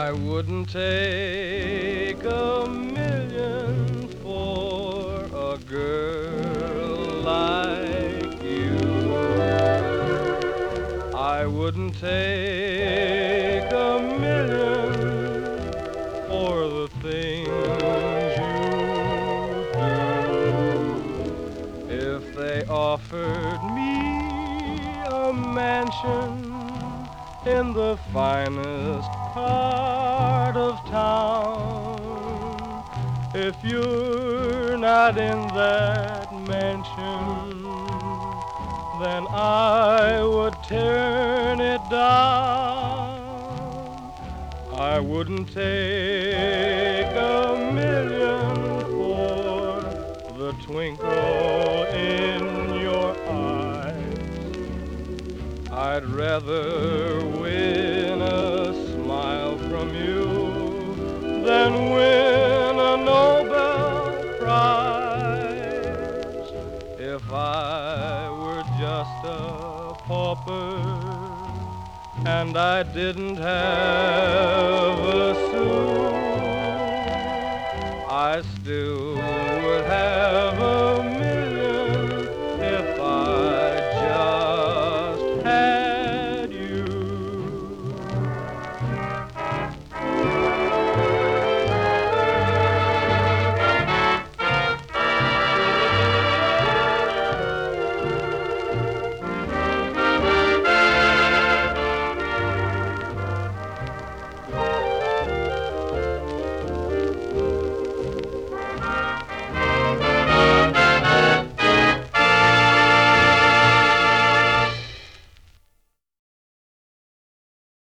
I wouldn't take a million for a girl like you. I wouldn't take a million for the things you do. If they offered me a mansion in the finest part of town, if you're not in that mansion, then I would turn it down. I wouldn't take a million for the twinkle in your eyes. I'd rather win a smile from you than win a Nobel Prize. If I were just a pauper and I didn't have a